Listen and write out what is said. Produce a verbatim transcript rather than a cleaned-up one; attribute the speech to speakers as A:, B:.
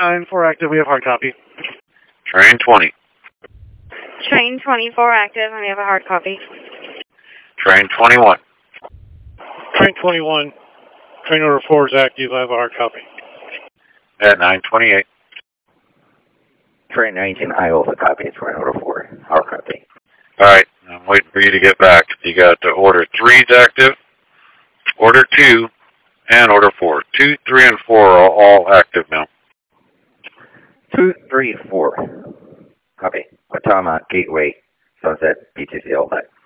A: nine four active, we have hard copy.
B: Train twenty.
C: Train twenty-four active, and we have a hard copy.
B: Train twenty-one.
A: Train twenty-one, train order four is active, I have a hard copy.
B: At nine twenty-eight.
D: Train nineteen, I also copy. It's train order four. Hard copy.
B: All right, I'm waiting for you to get back. You got uh, order three's active, order two, and order four. Two, three, and four are all active now.
D: Two, three, four. Copy. Watama, Gateway, Sunset, B T C, all that.